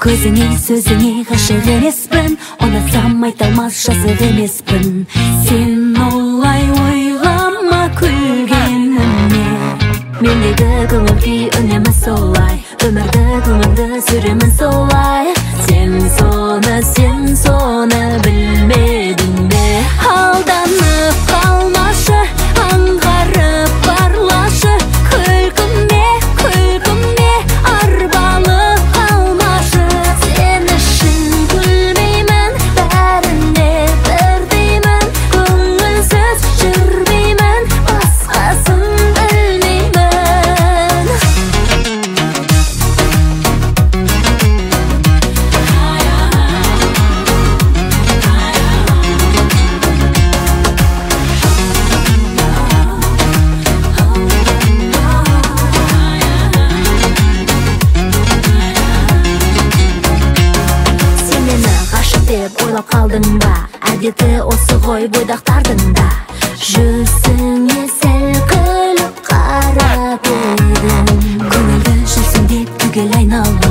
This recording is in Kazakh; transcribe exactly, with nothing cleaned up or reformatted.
Көзіңе сөзіңе ғашық емеспін, ұнатсам айта алмас жазық емеспін. Сен олай ойлама күлгеніме, мендегі көңіл күй үнемі солай, өмірді көңілді сүремін солай. Сен соны, сен соны білмедің бе? Алданып қалмашы, аңғарып барлашы, күлкіме, күлкіме арбалып қалмашы. Сен үшін күлмеймін, бәріне бірдеймін, көңілсіз жүрмеймін, басқасын білмеймін. Ойлап қалдың ба, әдеті осы ғой бойдақтардың да. Жүзіңе сәл күліп қарап едім, көңілді жүрсің деп түгел айналып.